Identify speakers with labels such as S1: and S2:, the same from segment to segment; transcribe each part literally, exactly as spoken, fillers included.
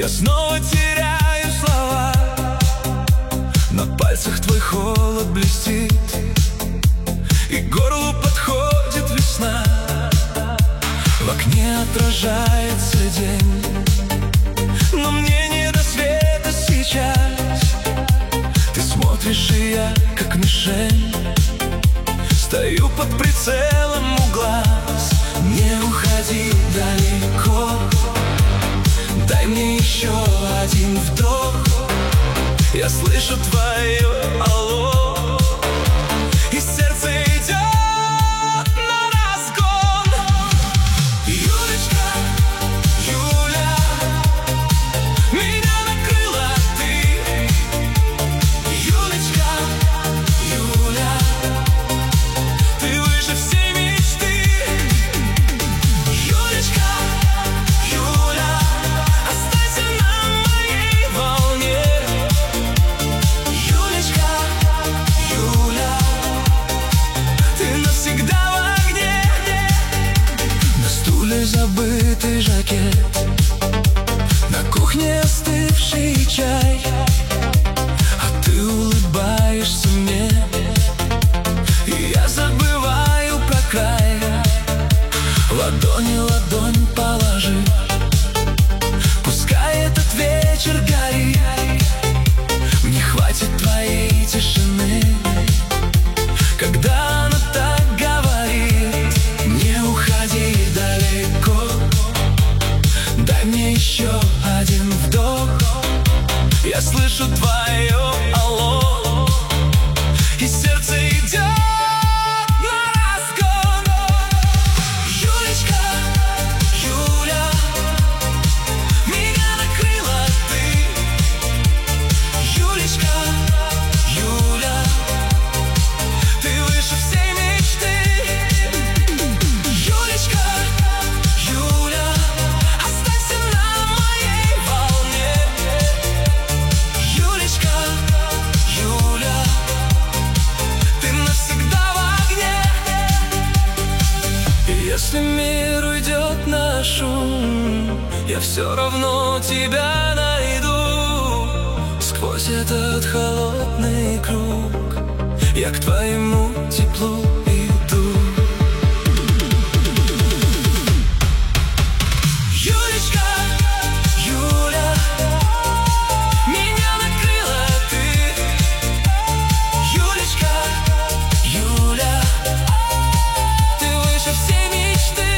S1: Я снова теряю слова, на пальцах твой холод блестит, и к горлу подходит весна. В окне отражается день, но мне не до света сейчас. Ты смотришь, и я как мишень стою под прицелом у глаз. Не уходи далеко, дай мне еще один вдох. Я слышу твое алло, и сердце идет на разгон. Юлечка, Юля, меня накрыла ты. Юлечка, Юля, ты выше всей мечты. Юлечка, Юля, останься на моей волне. Юлечка, Юля, ты навсегда в огне. На стуле забытый жакет, на кухне остывший чай, а ты улыбаешься мне, и я забываю про край. Ладони ладонь положи, пускай этот вечер горит. Мне хватит твоей тишины, когда она так говорит. Не уходи далеко, дай мне еще один вдох. Я слышу твое алло, и сердце идет на разгон. Юлечка, Юля, меня накрыла ты. Юлечка, Юля, ты выше всей мечты. Юлечка, Юля, останься на моей волне. Юлечка, Юля, ты навсегда в огне. И если мир уйдет на шум, я все равно тебя найду. Сквозь этот холодный круг я к твоему теплу иду. Юлечка, Юля, меня накрыла ты. Юлечка, Юля, ты выше всей мечты.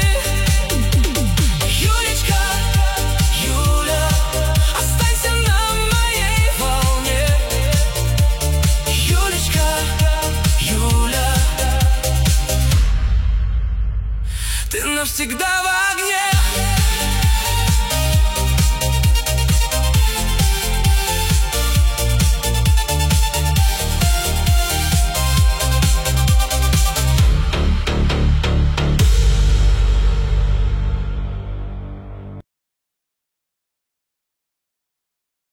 S1: Юлечка, Юля, останься на моей волне. Юлечка, Юля, ты навсегда в огне.